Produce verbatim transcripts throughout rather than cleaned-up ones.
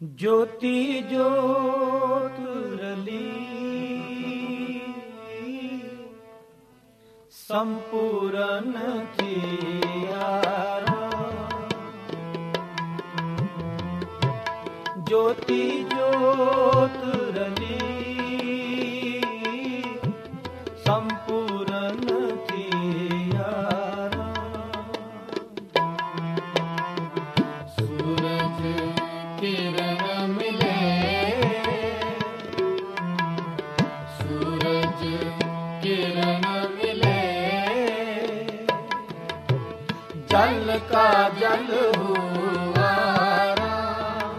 ज्योति ज्योत रली संपूर्ण थियारा। ज्योति ज्योत रली संपूर्ण थियारा। सूरज किरण मिले, सूरज किरण मिले, जल का जल हुआ राम,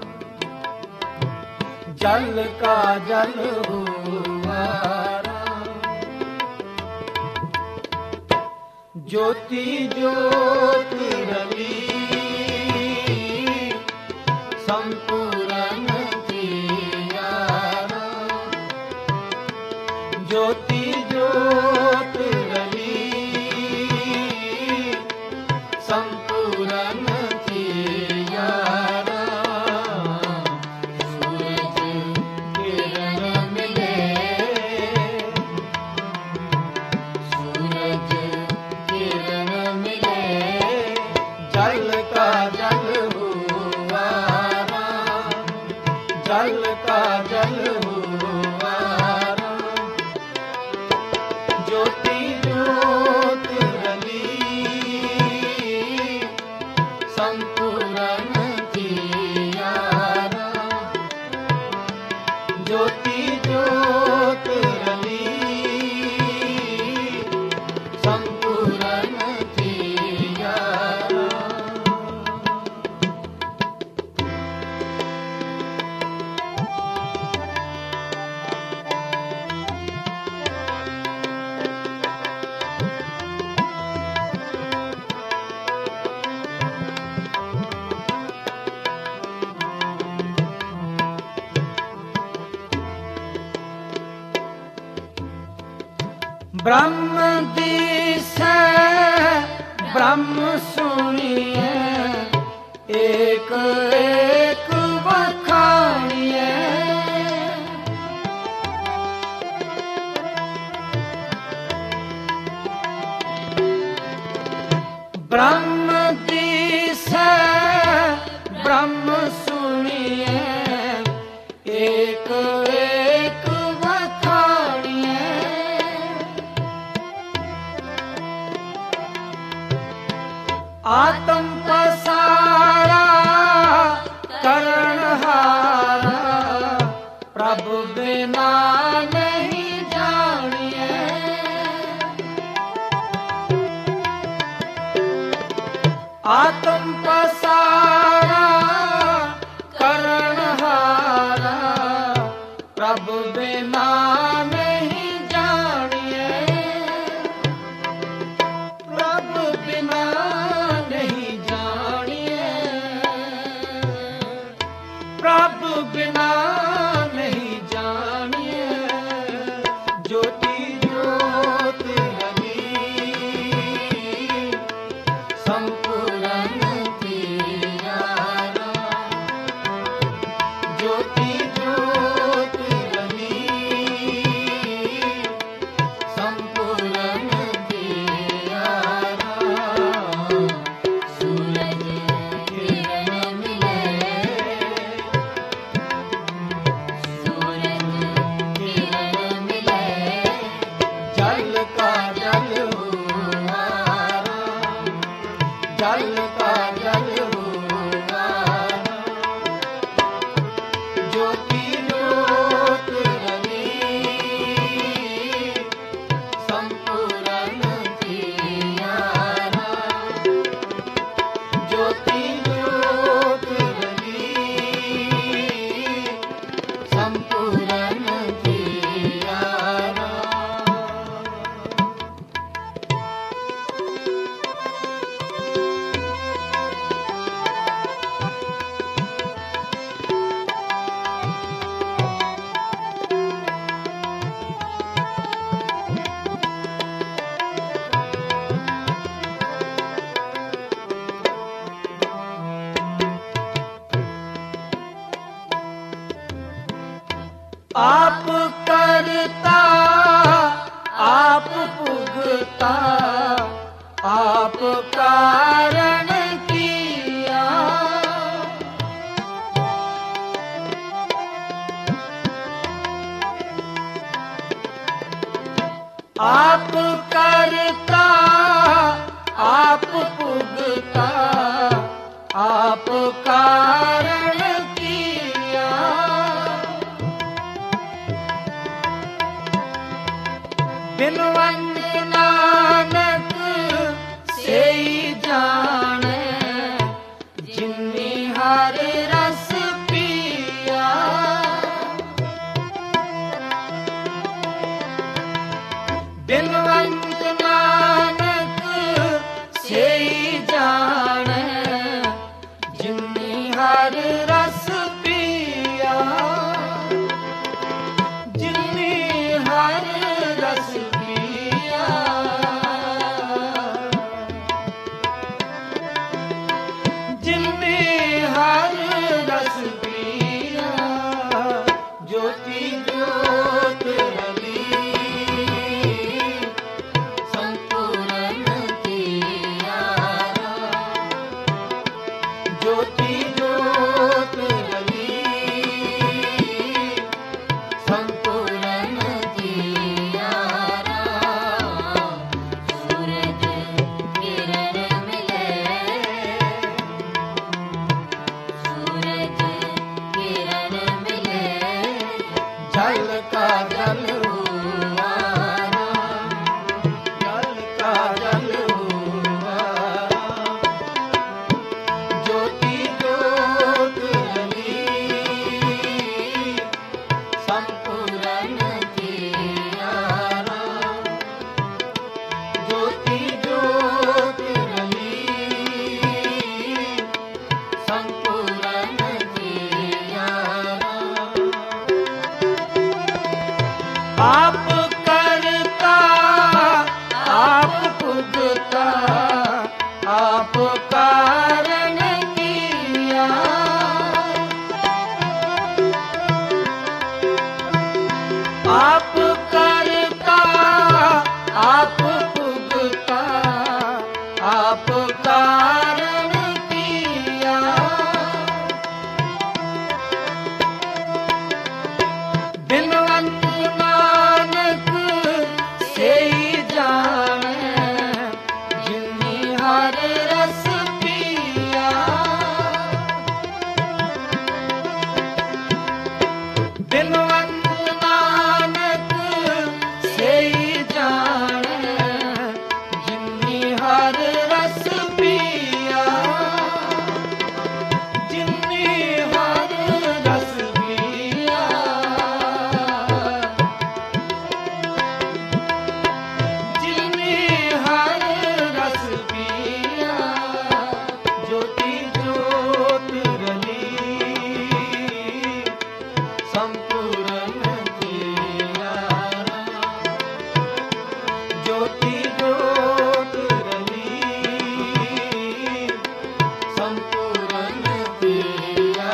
जल का जल हुआ राम। ज्योति ज्योत रली संपूर्ण थियारा। ज्योति ज्योत रली संपूर्ण थियारा। सूरज किरण मिले, सूरज किरण मिले, जल का जल हुआ राम, जल का जल हुआ राम। ज्योति ज्योत रली संपूर्ण थियारा। ज्योति ज्योत रली संपूर्ण थियारा। ब्रह्म दिशा ब्रह्म सुनिए, एक एक बखानिए। ब्रह्म दिशा ब्रह्म सुनिए, एक एक बखानिए। आत्म पसारा करणहारा, प्रभु बिना नहीं जानिए। आत्म पसारा करणहारा, प्रभु बिना नहीं जानिए। प्रभु बिना नहीं जानिए, प्रभु बिना नहीं जानिए। ज्योति ज्योत रली संपूर्ण थियारा। ज्योति ज्योत रली संपूर्ण थियारा। सूरज किरण मिले, सूरज किरण मिले, जल का जल हुआ राम, जल का जल हुआ राम। ज्योति ज्योत रली संपूर्ण थियारा। ज्योति ज्योत रली संपूर्ण थियारा। कारण किया। आप करता आप पुगता आप कारण किया। बिनवंत नानक से ही जाने जिन्नी हर रस पिया। बिनवंत नानक से ही जाने जिन्नी हर रस पिया। जिन्नी हर रस पिया। जिन्नी हर रस पिया। ज्योति ज्योत रली संपूर्ण किया। ज्योति ज्योत रली संपूर्ण किया। सूरज किरण मिले। सूरज किरण मिले। जल का जल हुआ जल का जल हुआ। ज्योति ज्योत रली संपूर्ण किया। ज्योति ज्योत रली संपूर्ण किया। आप करता आप पुगता आप कारण किया। आप करता आप पुगता आप कारण किया। बिनवंत नानक से ही जाने जिन्नी हर रस पिया। बिनवंत नानक से ही जाने जिन्नी हर रस पिया। जिन्नी हर रस पिया। जिन्नी हर रस पिया। ज्योति ज्योत रली संपूर्ण किया। ज्योति ज्योत रली संपूर्ण किया।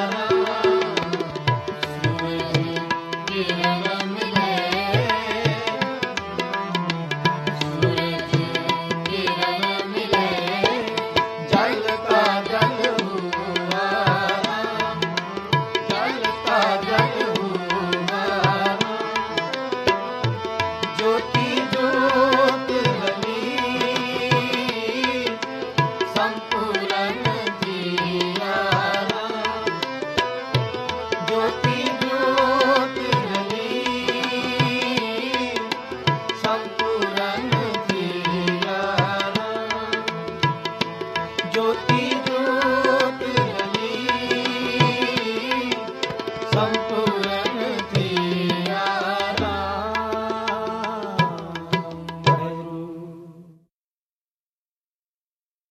सूरज किरण मिले। सूरज किरण मिले। जल का जल हुआ जल का जल हुआ। ज्योति ज्योत रली संपूर्ण किया। ज्योति ज्योत रली संपूर्ण किया। ज्योति ज्योत रली संपूर्ण